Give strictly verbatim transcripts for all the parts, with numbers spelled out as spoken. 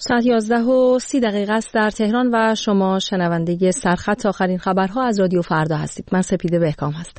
ساعت یازده و سی دقیقه است در تهران و شما شنونده سرخط آخرین خبرها از رادیو فردا هستید. من سپیده بهکام هستم.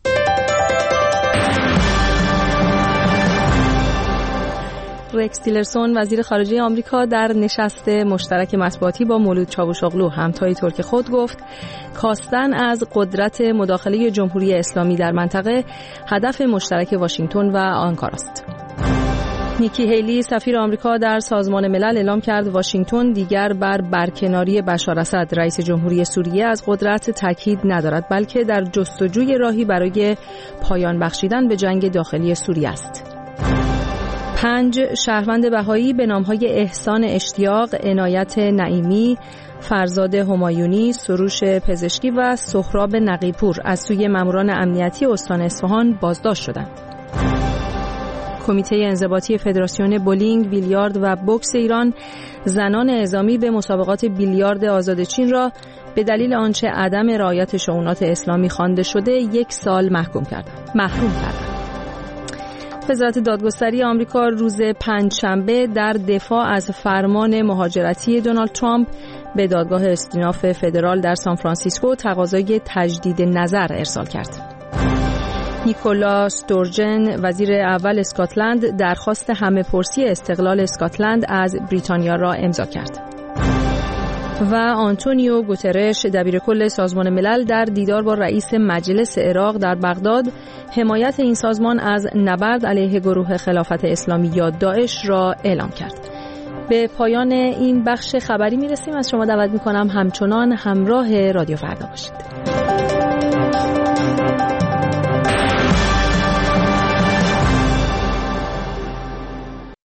رکس تیلرسون وزیر خارجه آمریکا در نشست مشترک مطبوعاتی با مولود چاوشاغلو همتای ترک خود گفت کاستن از قدرت مداخله جمهوری اسلامی در منطقه هدف مشترک واشنگتن و آنکارا است. نیکی هیلی سفیر آمریکا در سازمان ملل اعلام کرد واشنگتن دیگر بر برکناری بشار اسد رئیس جمهوری سوریه از قدرت تاکید ندارد، بلکه در جستجوی راهی برای پایان بخشیدن به جنگ داخلی سوریه است. پنج شهروند بهایی به نامهای احسان اشتیاق، عنایت نعیمی، فرزاد همایونی، سروش پزشکی و سهراب نقیپور از سوی ماموران امنیتی استان اصفهان بازداشت شدند. کمیته انضباطی فدراسیون بولینگ، بیلیارد و بوکس ایران زنان اعزامی به مسابقات بیلیارد آزاد چین را به دلیل آنچه عدم رعایت شؤونات اسلامی خوانده شده یک سال محکوم کردند. محروم کردند. وزارت دادگستری آمریکا روز پنجشنبه در دفاع از فرمان مهاجرتی دونالد ترامپ به دادگاه استیناف فدرال در سان فرانسیسکو تقاضای تجدید نظر ارسال کرد. نیکولا ستورجن وزیر اول اسکاتلند درخواست همه‌پرسی استقلال اسکاتلند از بریتانیا را امضا کرد. و آنتونیو گوترش دبیرکل سازمان ملل در دیدار با رئیس مجلس عراق در بغداد حمایت این سازمان از نبرد علیه گروه خلافت اسلامی یا داعش را اعلام کرد. به پایان این بخش خبری میرسیم. از شما دعوت میکنم همچنان همراه رادیو فردا باشید.